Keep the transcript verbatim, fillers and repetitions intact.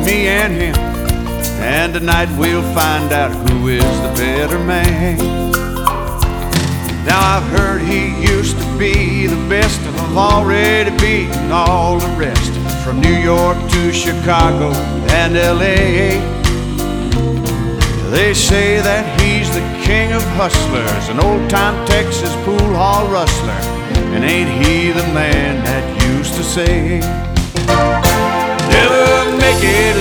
me and him, and tonight we'll find out who is the better man. Now I've heard he used to be the best, and I've already beaten all the rest, from New York to Chicago and L A. They say that he's the king of hustlers, an old-time Texas pool hall rustler, and ain't he the man that used to say, never make it